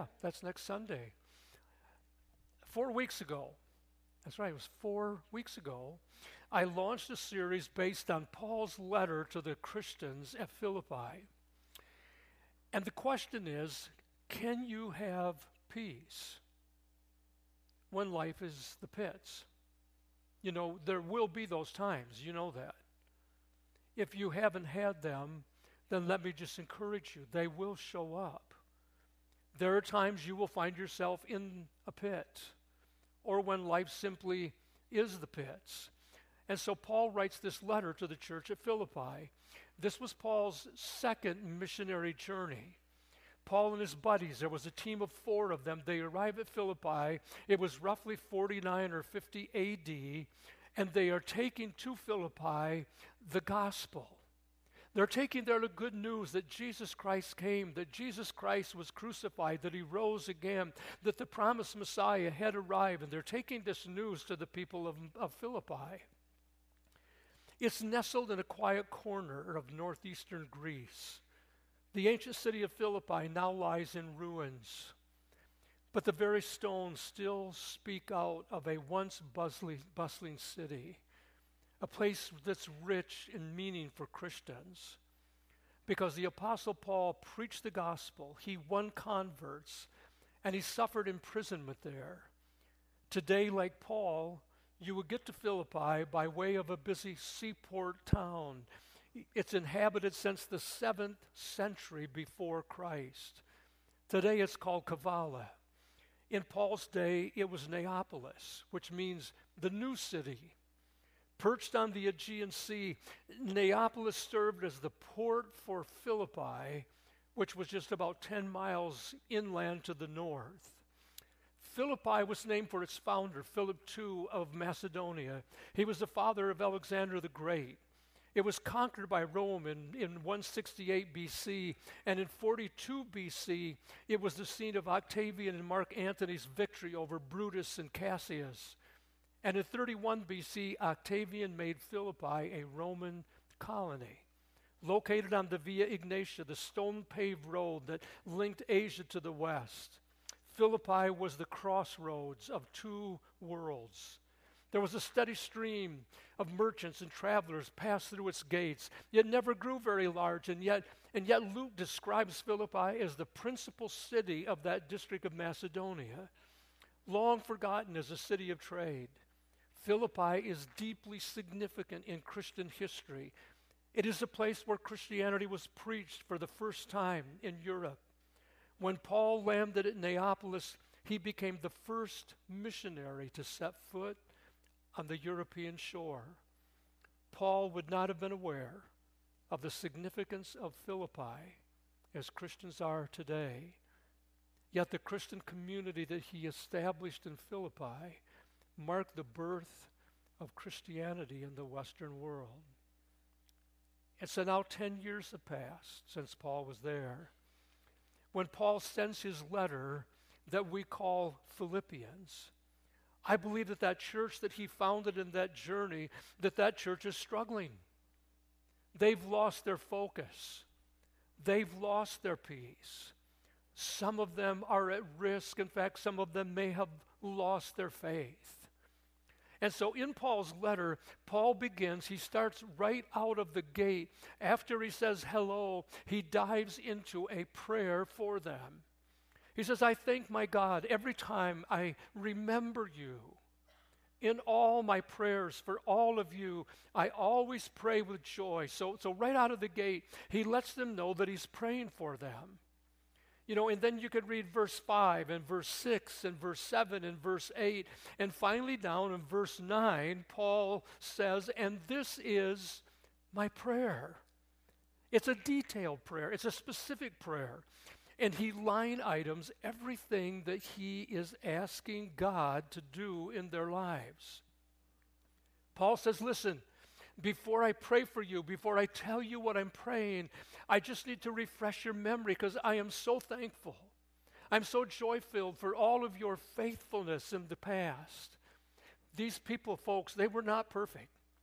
Yeah, that's next Sunday. 4 weeks ago, that's right, it was 4 weeks ago, I launched a series based on Paul's letter to the Christians at Philippi. And the question is, can you have peace when life is the pits? You know, there will be those times, you know that. If you haven't had them, then let me just encourage you, they will show up. There are times you will find yourself in a pit, or when life simply is the pits. And so Paul writes this letter to the church at Philippi. This was Paul's second missionary journey. Paul and his buddies, there was a team of 4 of them. They arrive at Philippi. It was roughly 49 or 50 AD, and they are taking to Philippi the gospel. They're taking there the good news that Jesus Christ came, that Jesus Christ was crucified, that he rose again, that the promised Messiah had arrived, and they're taking this news to the people of Philippi. It's nestled in a quiet corner of northeastern Greece. The ancient city of Philippi now lies in ruins, but the very stones still speak out of a once bustling city, a place that's rich in meaning for Christians. Because the Apostle Paul preached the gospel, he won converts, and he suffered imprisonment there. Today, like Paul, you would get to Philippi by way of a busy seaport town. It's inhabited since the 7th century before Christ. Today it's called Kavala. In Paul's day, it was Neapolis, which means the new city. Perched on the Aegean Sea, Neapolis served as the port for Philippi, which was just about 10 miles inland to the north. Philippi was named for its founder, Philip II of Macedonia. He was the father of Alexander the Great. It was conquered by Rome in 168 BC, and in 42 BC, it was the scene of Octavian and Mark Antony's victory over Brutus and Cassius. And in 31 BC, Octavian made Philippi a Roman colony. Located on the Via Egnatia, the stone-paved road that linked Asia to the west, Philippi was the crossroads of 2 worlds. There was a steady stream of merchants and travelers passed through its gates. It never grew very large, and yet Luke describes Philippi as the principal city of that district of Macedonia, long forgotten as a city of trade. Philippi is deeply significant in Christian history. It is a place where Christianity was preached for the first time in Europe. When Paul landed at Neapolis, he became the first missionary to set foot on the European shore. Paul would not have been aware of the significance of Philippi as Christians are today. Yet the Christian community that he established in Philippi marked the birth of Christianity in the Western world. And so now 10 years have passed since Paul was there. When Paul sends his letter that we call Philippians, I believe that church that he founded in that journey, that church is struggling. They've lost their focus. They've lost their peace. Some of them are at risk. In fact, some of them may have lost their faith. And so in Paul's letter, Paul begins, he starts right out of the gate. After he says hello, he dives into a prayer for them. He says, I thank my God every time I remember you. In all my prayers for all of you, I always pray with joy. So right out of the gate, he lets them know that he's praying for them. You know, and then you could read verse 5 and verse 6 and verse 7 and verse 8. And finally down in verse 9, Paul says, and this is my prayer. It's a detailed prayer. It's a specific prayer. And he line items everything that he is asking God to do in their lives. Paul says, listen, before I pray for you, before I tell you what I'm praying, I just need to refresh your memory because I am so thankful. I'm so joy-filled for all of your faithfulness in the past. These people, folks, they were not perfect.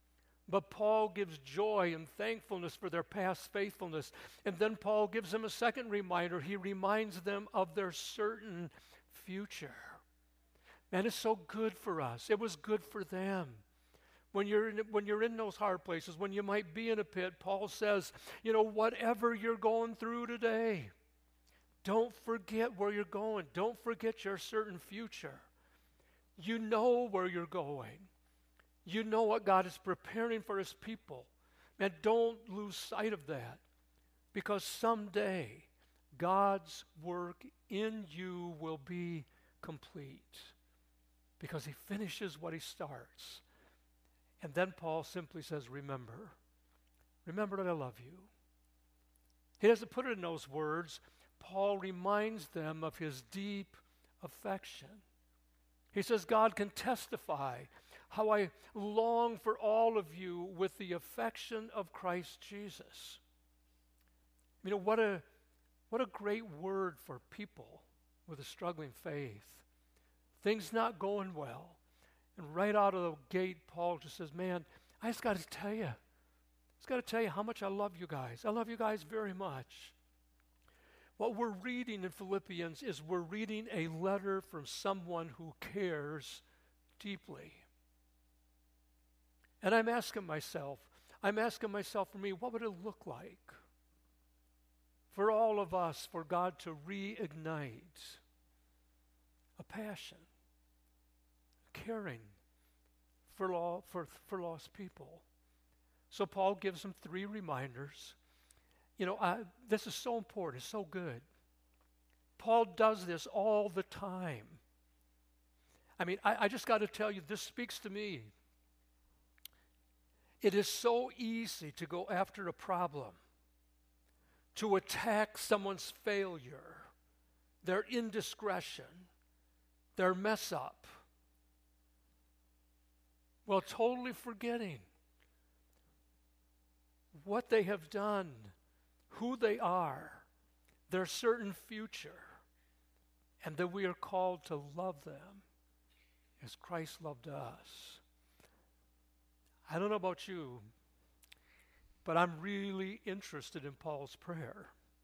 But Paul gives joy and thankfulness for their past faithfulness. And then Paul gives them a second reminder. He reminds them of their certain future. Man, it's so good for us. It was good for them. When you're in those hard places, when you might be in a pit, Paul says, whatever you're going through today, don't forget where you're going. Don't forget your certain future. You know where you're going. You know what God is preparing for his people. Man, don't lose sight of that, because someday God's work in you will be complete, because he finishes what he starts. And then Paul simply says, remember that I love you. He doesn't put it in those words. Paul reminds them of his deep affection. He says, God can testify how I long for all of you with the affection of Christ Jesus. What a great word for people with a struggling faith. Things not going well. And right out of the gate, Paul just says, man, I just got to tell you. How much I love you guys. I love you guys very much. What we're reading in Philippians is we're reading a letter from someone who cares deeply. And I'm asking myself for me, what would it look like for all of us, for God to reignite a passion, caring for lost people? So Paul gives them 3 reminders. This is so important. It's so good. Paul does this all the time. I just got to tell you, this speaks to me. It is so easy to go after a problem, to attack someone's failure, their indiscretion, their mess up, while totally forgetting what they have done, who they are, their certain future, and that we are called to love them as Christ loved us. I don't know about you, but I'm really interested in Paul's prayer.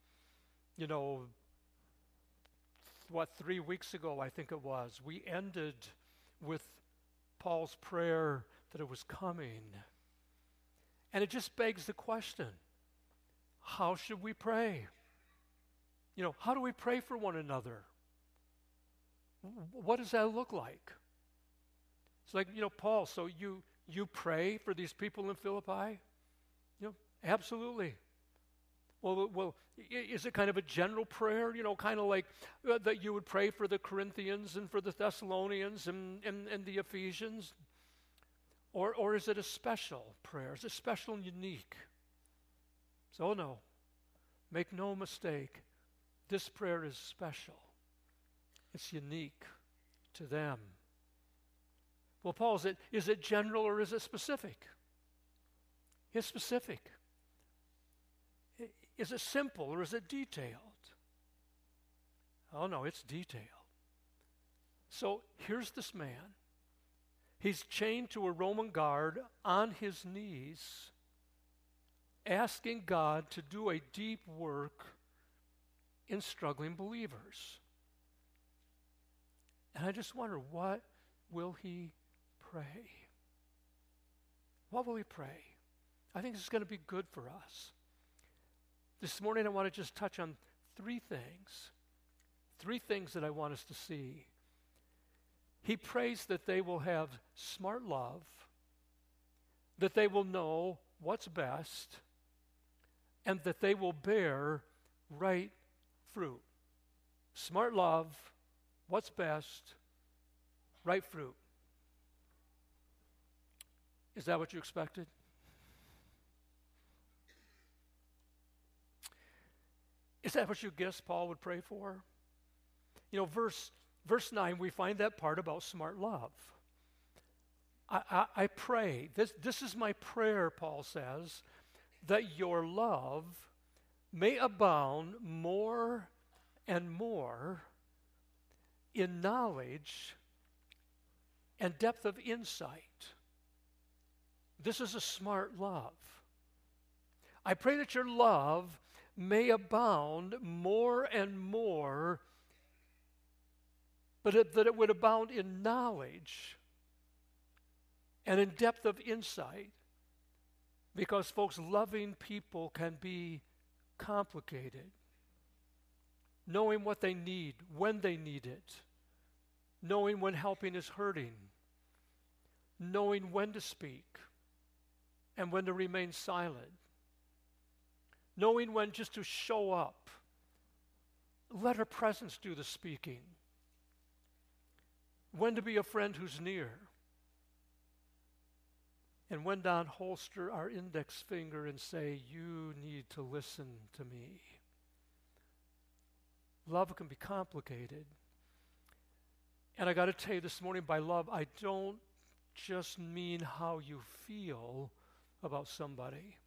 3 weeks ago, I think it was, we ended with Paul's prayer that it was coming. And it just begs the question, how should we pray? How do we pray for one another? What does that look like? It's like, Paul, so you pray for these people in Philippi? Absolutely. Well, is it kind of a general prayer, kind of like that you would pray for the Corinthians and for the Thessalonians and the Ephesians? Or is it a special prayer? Is it special and unique? So no, make no mistake, this prayer is special. It's unique to them. Well, Paul, is it general or is it specific? It's specific. Is it simple or is it detailed? Oh no, it's detailed. So here's this man. He's chained to a Roman guard on his knees, asking God to do a deep work in struggling believers. And I just wonder, what will he pray? What will he pray? I think this is going to be good for us. This morning I want to just touch on 3 things. 3 things that I want us to see. He prays that they will have smart love, that they will know what's best, and that they will bear right fruit. Smart love, what's best, right fruit. Is that what you expected? Is that what you guessed Paul would pray for? Verse 9, we find that part about smart love. I pray, this is my prayer, Paul says, that your love may abound more and more in knowledge and depth of insight. This is a smart love. I pray that your love may abound more and more, but that it would abound in knowledge and in depth of insight. Because, folks, loving people can be complicated. Knowing what they need, when they need it. Knowing when helping is hurting. Knowing when to speak and when to remain silent. Knowing when just to show up. Let her presence do the speaking. When to be a friend who's near. And when to holster our index finger and say, you need to listen to me. Love can be complicated. And I got to tell you this morning, by love, I don't just mean how you feel about somebody.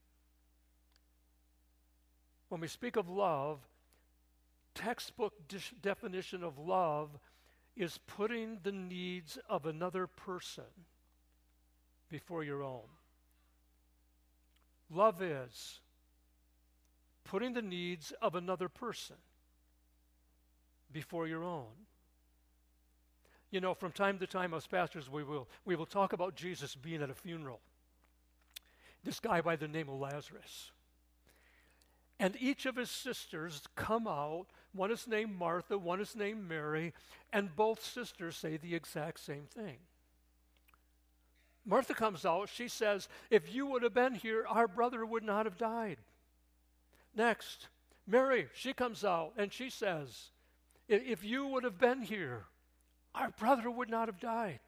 When we speak of love, textbook definition of love is putting the needs of another person before your own. Love is putting the needs of another person before your own. You know, from time to time as pastors, we will talk about Jesus being at a funeral. This guy by the name of Lazarus. And each of his sisters come out. One is named Martha, one is named Mary, and both sisters say the exact same thing. Martha comes out, she says, if you would have been here, our brother would not have died. Next, Mary, she comes out and she says, if you would have been here, our brother would not have died.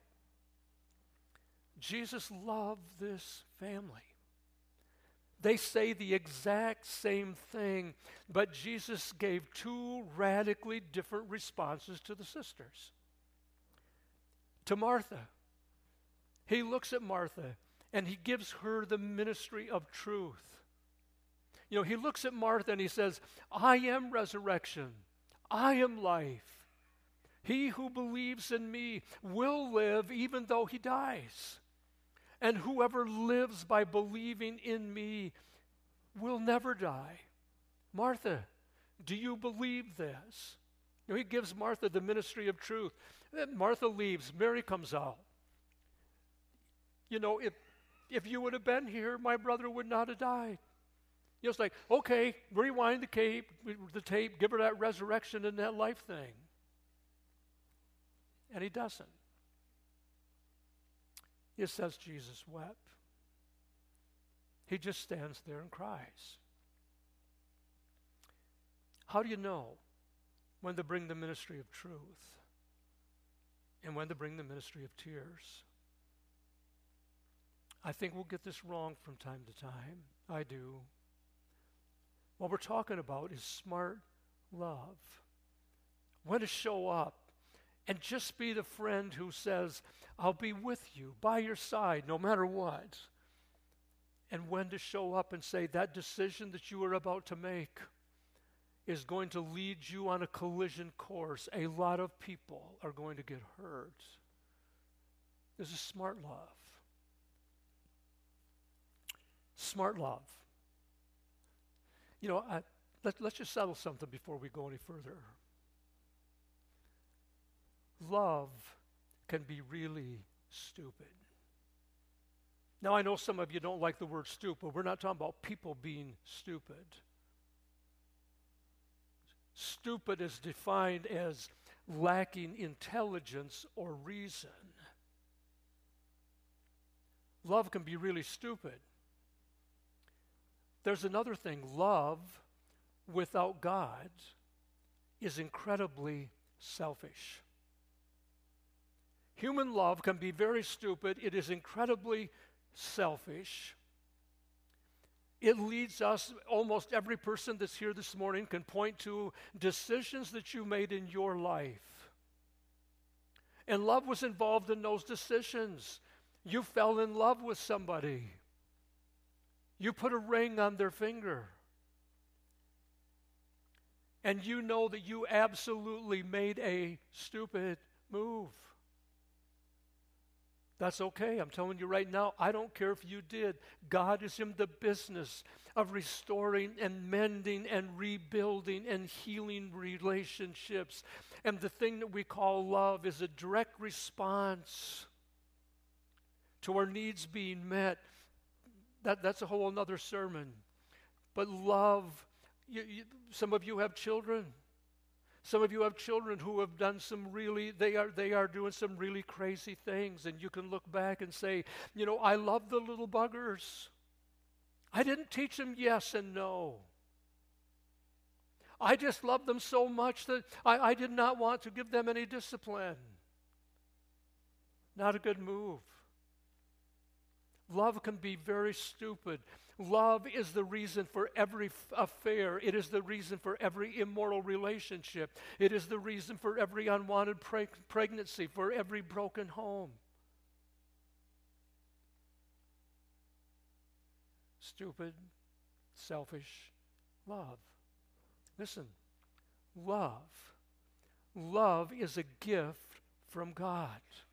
Jesus loved this family. They say the exact same thing, but Jesus gave two radically different responses to the sisters. To Martha, he looks at Martha and he gives her the ministry of truth. You know, he looks at Martha and he says, I am resurrection. I am life. He who believes in me will live even though he dies. And whoever lives by believing in me will never die. Martha, do you believe this? You know, he gives Martha the ministry of truth. Then Martha leaves. Mary comes out. You know, if you would have been here, my brother would not have died. You know, it's like, okay, rewind the tape, give her that resurrection and that life thing. And he doesn't. It says Jesus wept. He just stands there and cries. How do you know when to bring the ministry of truth and when to bring the ministry of tears? I think we'll get this wrong from time to time. I do. What we're talking about is smart love. When to show up and just be the friend who says, I'll be with you, by your side, no matter what. And when to show up and say, that decision that you are about to make is going to lead you on a collision course. A lot of people are going to get hurt. This is smart love. Smart love. You know, let's just settle something before we go any further. Love can be really stupid. Now, I know some of you don't like the word stupid. We're not talking about people being stupid. Stupid is defined as lacking intelligence or reason. Love can be really stupid. There's another thing. Love without God is incredibly selfish. Human love can be very stupid. It is incredibly selfish. It leads us, almost every person that's here this morning can point to decisions that you made in your life. And love was involved in those decisions. You fell in love with somebody. You put a ring on their finger. And you know that you absolutely made a stupid move. That's okay. I'm telling you right now, I don't care if you did. God is in the business of restoring and mending and rebuilding and healing relationships. And the thing that we call love is a direct response to our needs being met. That's a whole other sermon. But love, some of you have children. Some of you have children who have done they are doing some really crazy things, and you can look back and say, I love the little buggers. I didn't teach them yes and no. I just love them so much that I did not want to give them any discipline. Not a good move. Love can be very stupid. Love is the reason for every affair. It is the reason for every immoral relationship. It is the reason for every unwanted pregnancy, for every broken home. Stupid, selfish love. Listen, love is a gift from God.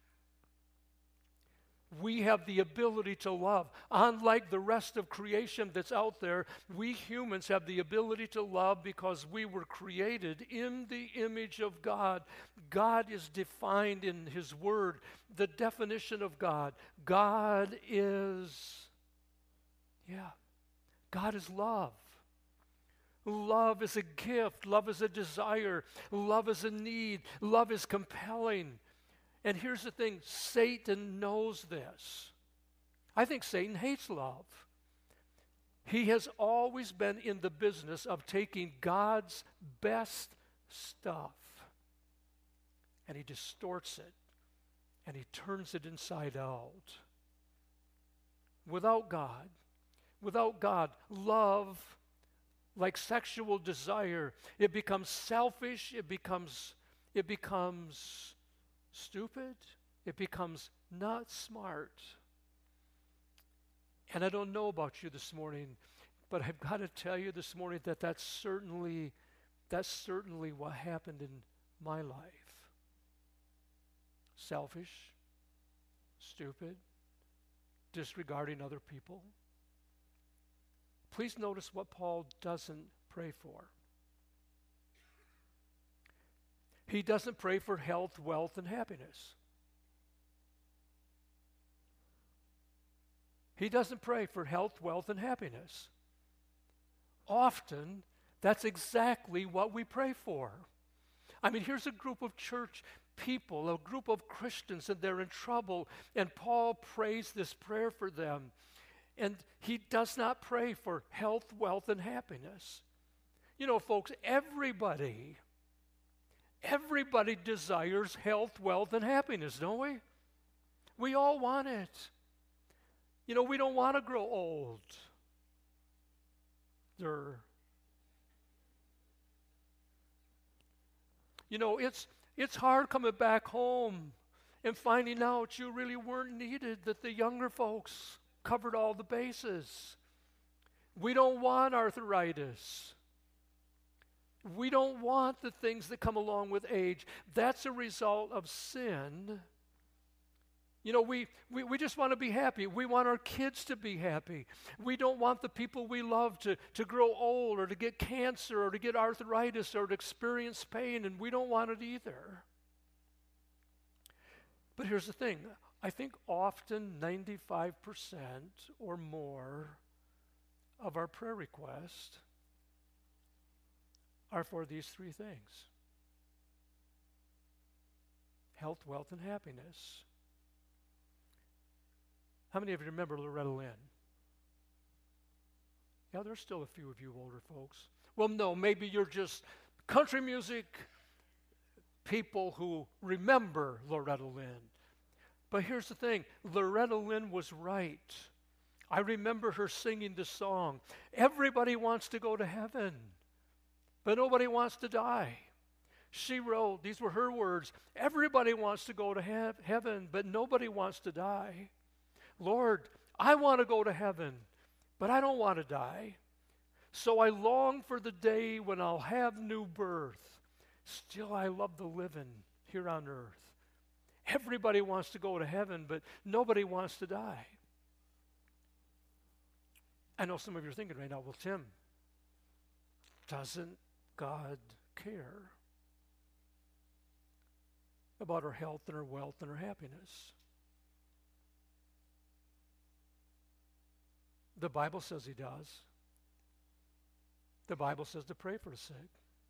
We have the ability to love. Unlike the rest of creation that's out there, we humans have the ability to love because we were created in the image of God. God is defined in His Word. The definition of God. God is love. Love is a gift. Love is a desire. Love is a need. Love is compelling. And here's the thing, Satan knows this. I think Satan hates love. He has always been in the business of taking God's best stuff and he distorts it and he turns it inside out. Without God, love, like sexual desire, it becomes selfish, it becomes stupid, it becomes not smart. And I don't know about you this morning, but I've got to tell you this morning that that's certainly what happened in my life. Selfish, stupid, disregarding other people. Please notice what Paul doesn't pray for. He doesn't pray for health, wealth, and happiness. He doesn't pray for health, wealth, and happiness. Often, that's exactly what we pray for. I mean, here's a group of church people, a group of Christians, and they're in trouble, and Paul prays this prayer for them. And he does not pray for health, wealth, and happiness. You know, folks, everybody desires health, wealth, and happiness, don't we? We all want it. You know, we don't want to grow old. You know, it's hard coming back home and finding out you really weren't needed, that the younger folks covered all the bases. We don't want arthritis. We don't want the things that come along with age. That's a result of sin. You know, we just want to be happy. We want our kids to be happy. We don't want the people we love to grow old or to get cancer or to get arthritis or to experience pain, and we don't want it either. But here's the thing. I think often 95% or more of our prayer requests are for these three things: health, wealth, and happiness. How many of you remember Loretta Lynn? Yeah, there's still a few of you older folks. Well, no, maybe you're just country music people who remember Loretta Lynn. But here's the thing, Loretta Lynn was right. I remember her singing the song, everybody wants to go to heaven, but nobody wants to die. She wrote, these were her words, everybody wants to go to heaven, but nobody wants to die. Lord, I want to go to heaven, but I don't want to die. So I long for the day when I'll have new birth. Still I love the living here on earth. Everybody wants to go to heaven, but nobody wants to die. I know some of you are thinking right now, well, Tim, doesn't God care about our health and our wealth and our happiness? The Bible says he does. The Bible says to pray for the sick.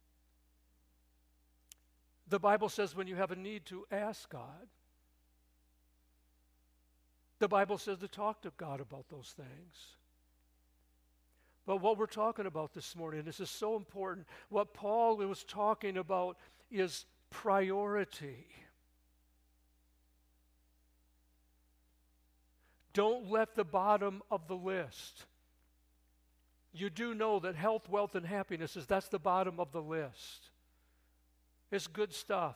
The Bible says when you have a need to ask God. The Bible says to talk to God about those things. But what we're talking about this morning, this is so important, what Paul was talking about is priority. Don't let the bottom of the list. You do know that health, wealth, and happiness that's the bottom of the list. It's good stuff.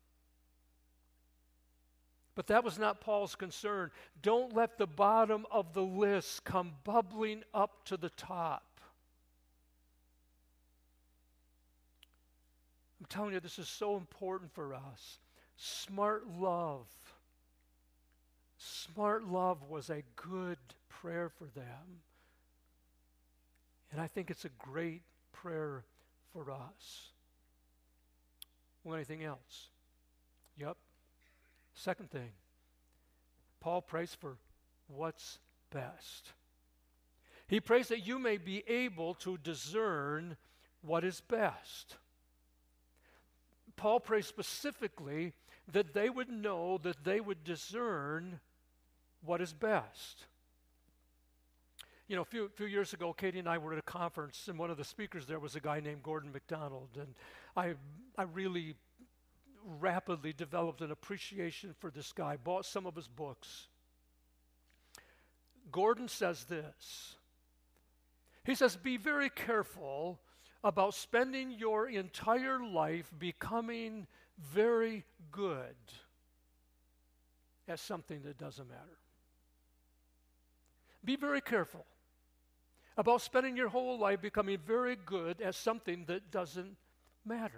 But that was not Paul's concern. Don't let the bottom of the list come bubbling up to the top. I'm telling you, this is so important for us. Smart love. Smart love was a good prayer for them. And I think it's a great prayer for us. Well, anything else? Yep. Second thing, Paul prays for what's best. He prays that you may be able to discern what is best. Paul prays specifically that they would know, that they would discern what is best. You know, a few years ago, Katie and I were at a conference, and one of the speakers there was a guy named Gordon MacDonald, and I really rapidly developed an appreciation for this guy, bought some of his books. Gordon says this. He says, be very careful about spending your entire life becoming very good at something that doesn't matter. Be very careful about spending your whole life becoming very good at something that doesn't matter.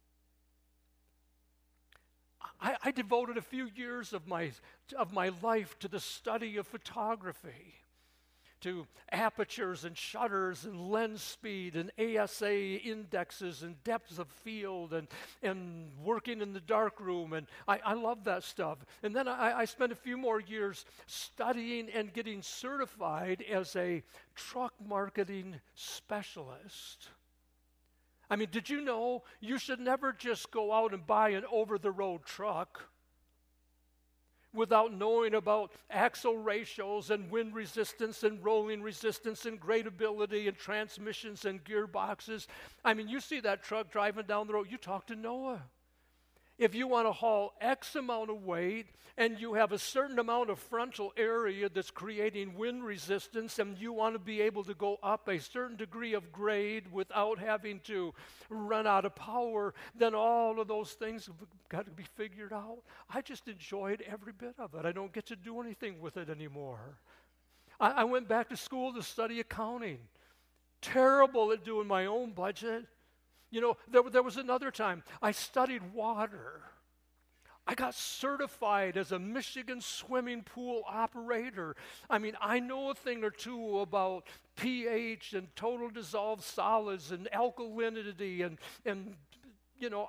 I devoted a few years of my life to the study of photography, to apertures and shutters and lens speed and ASA indexes and depths of field and working in the darkroom, and I love that stuff. And then I spent a few more years studying and getting certified as a truck marketing specialist. I mean, did you know you should never just go out and buy an over-the-road truck without knowing about axle ratios and wind resistance and rolling resistance and gradability and transmissions and gearboxes? I mean, you see that truck driving down the road, you talk to Noah. If you want to haul X amount of weight and you have a certain amount of frontal area that's creating wind resistance and you want to be able to go up a certain degree of grade without having to run out of power, then all of those things have got to be figured out. I just enjoyed every bit of it. I don't get to do anything with it anymore. I went back to school to study accounting. Terrible at doing my own budget. You know, there was another time I studied water. I got certified as a Michigan swimming pool operator. I mean, I know a thing or two about pH and total dissolved solids and alkalinity and you know,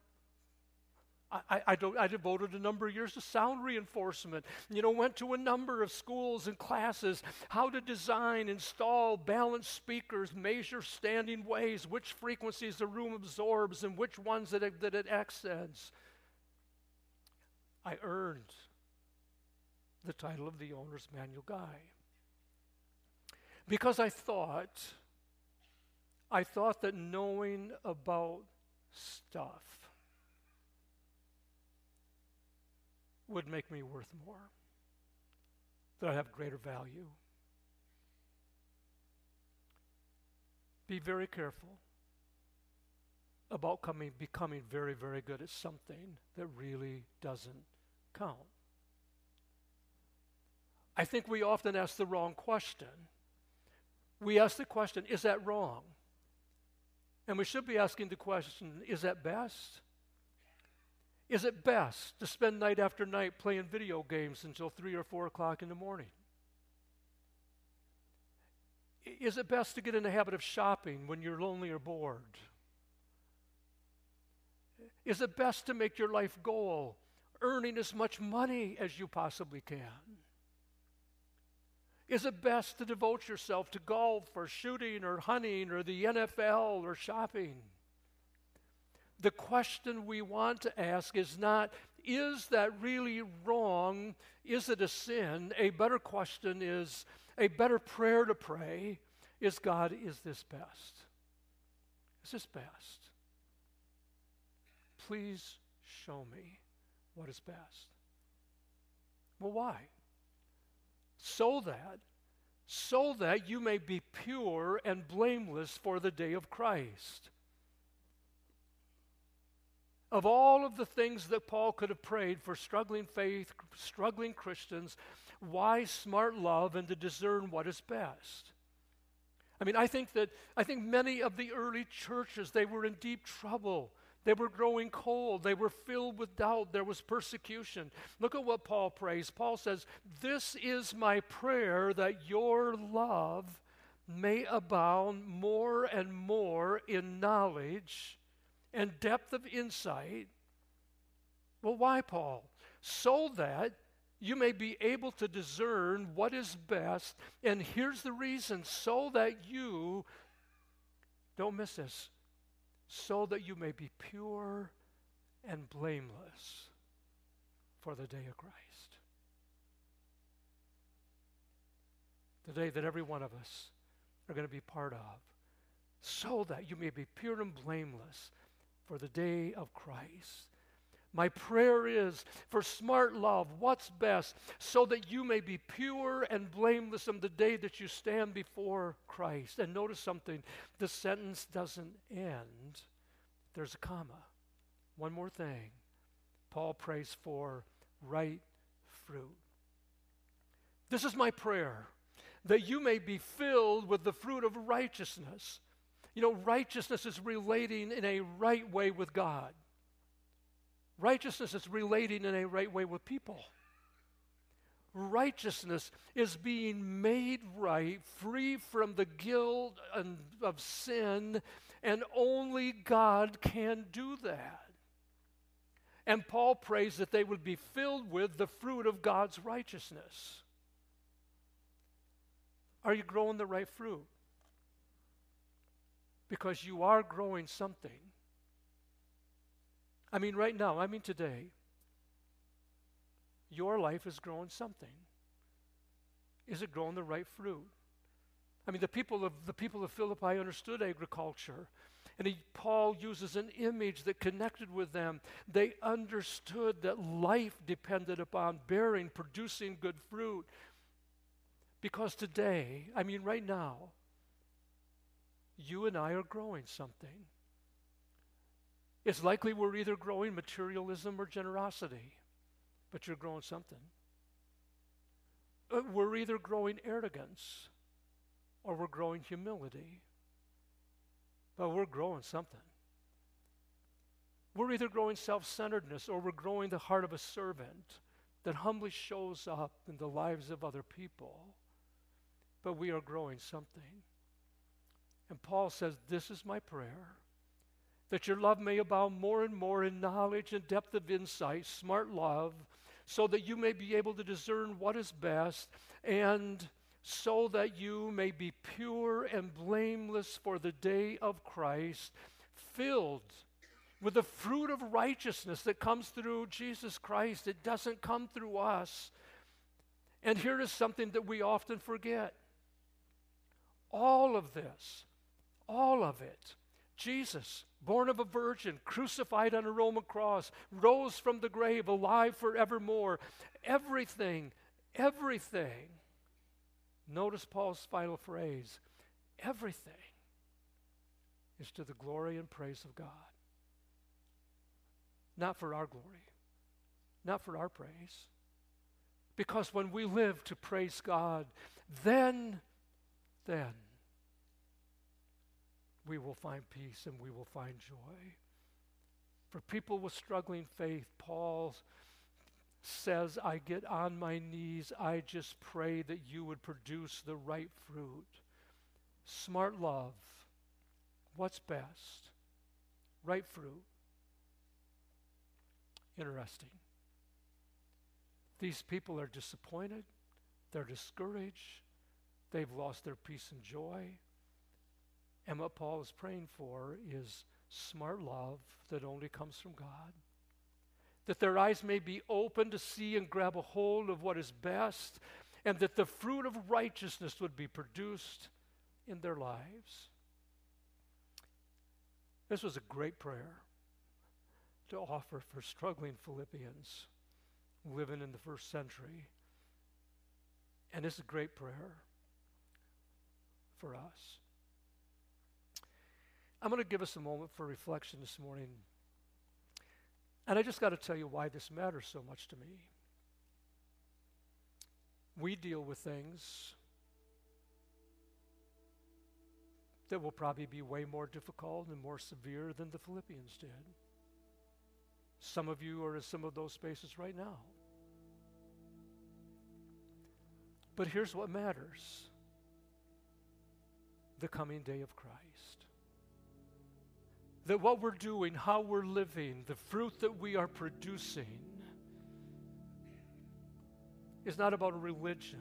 I devoted a number of years to sound reinforcement. You know, went to a number of schools and classes, how to design, install, balance speakers, measure standing waves, which frequencies the room absorbs and which ones that it accents. I earned the title of the owner's manual guy because I thought that knowing about stuff would make me worth more, that I'd have greater value. Be very careful about becoming very, very good at something that really doesn't count. I think we often ask the wrong question. We ask the question, is that wrong? And we should be asking the question, is that best? Is it best to spend night after night playing video games until 3 or 4 o'clock in the morning? Is it best to get in the habit of shopping when you're lonely or bored? Is it best to make your life goal earning as much money as you possibly can? Is it best to devote yourself to golf or shooting or hunting or the NFL or shopping? The question we want to ask is not, is that really wrong? Is it a sin? A better question is, a better prayer to pray is, God, is this best? Is this best? Please show me what is best. Well, why? So that you may be pure and blameless for the day of Christ. Of all of the things that Paul could have prayed for struggling faith, struggling Christians, why smart love and to discern what is best? I mean, I think many of the early churches, they were in deep trouble. They were growing cold. They were filled with doubt. There was persecution. Look at what Paul prays. Paul says, "This is my prayer, that your love may abound more and more in knowledge and depth of insight." Well, why, Paul? So that you may be able to discern what is best. And here's the reason, so that you, don't miss this, so that you may be pure and blameless for the day of Christ. The day that every one of us are going to be part of. So that you may be pure and blameless for the day of Christ. My prayer is for smart love, what's best, so that you may be pure and blameless on the day that you stand before Christ. And notice something, the sentence doesn't end. There's a comma. One more thing. Paul prays for right fruit. This is my prayer, that you may be filled with the fruit of righteousness. You know, righteousness is relating in a right way with God. Righteousness is relating in a right way with people. Righteousness is being made right, free from the guilt of sin, and only God can do that. And Paul prays that they would be filled with the fruit of God's righteousness. Are you growing the right fruit? Because you are growing something. I mean, right now, today, your life is growing something. Is it growing the right fruit? I mean, the people of Philippi understood agriculture, and Paul uses an image that connected with them. They understood that life depended upon bearing, producing good fruit. Because today, right now, you and I are growing something. It's likely we're either growing materialism or generosity, but you're growing something. We're either growing arrogance or we're growing humility, but we're growing something. We're either growing self-centeredness or we're growing the heart of a servant that humbly shows up in the lives of other people, but we are growing something. And Paul says, this is my prayer, that your love may abound more and more in knowledge and depth of insight, smart love, so that you may be able to discern what is best, and so that you may be pure and blameless for the day of Christ, filled with the fruit of righteousness that comes through Jesus Christ. It doesn't come through us. And here is something that we often forget. All of this, all of it, Jesus, born of a virgin, crucified on a Roman cross, rose from the grave, alive forevermore. Everything. Notice Paul's final phrase. Everything is to the glory and praise of God. Not for our glory, not for our praise. Because when we live to praise God, then we will find peace and we will find joy. For people with struggling faith, Paul says, I get on my knees, I just pray that you would produce the right fruit. Smart love. What's best? Right fruit. Interesting. These people are disappointed. They're discouraged. They've lost their peace and joy. And what Paul is praying for is smart love that only comes from God. That their eyes may be open to see and grab a hold of what is best, and that the fruit of righteousness would be produced in their lives. This was a great prayer to offer for struggling Philippians living in the first century. And it's a great prayer for us. I'm going to give us a moment for reflection this morning. And I just got to tell you why this matters so much to me. We deal with things that will probably be way more difficult and more severe than the Philippians did. Some of you are in some of those spaces right now. But here's what matters: the coming day of Christ. That what we're doing, how we're living, the fruit that we are producing is not about a religion,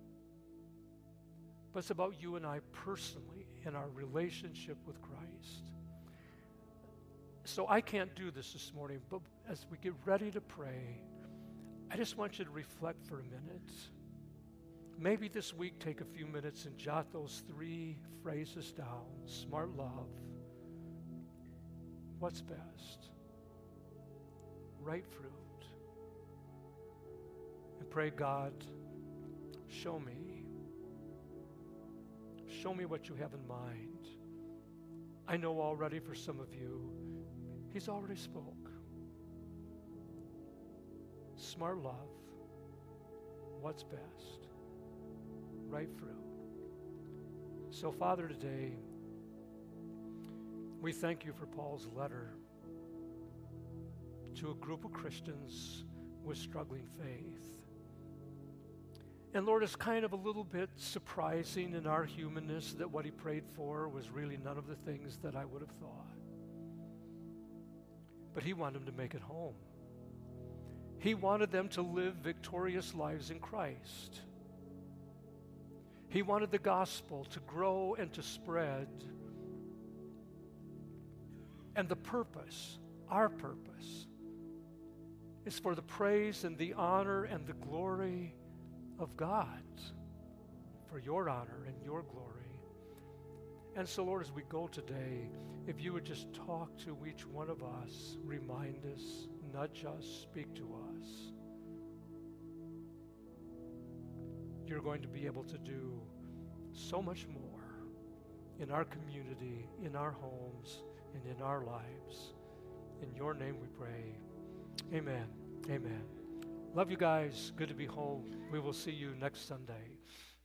but it's about you and I personally in our relationship with Christ. So I can't do this morning, but as we get ready to pray, I just want you to reflect for a minute. Maybe this week take a few minutes and jot those 3 phrases down. Smart love. What's best? Right fruit. And pray, God, show me. Show me what you have in mind. I know already for some of you, He's already spoke. Smart love. What's best? Right fruit. So, Father, today, we thank you for Paul's letter to a group of Christians with struggling faith. And Lord, it's kind of a little bit surprising in our humanness that what he prayed for was really none of the things that I would have thought. But he wanted them to make it home. He wanted them to live victorious lives in Christ. He wanted the gospel to grow and to spread. And the purpose, our purpose, is for the praise and the honor and the glory of God, for your honor and your glory. And so, Lord, as we go today, if you would just talk to each one of us, remind us, nudge us, speak to us, you're going to be able to do so much more in our community, in our homes, and in our lives. In your name we pray. Amen. Amen. Love you guys. Good to be home. We will see you next Sunday.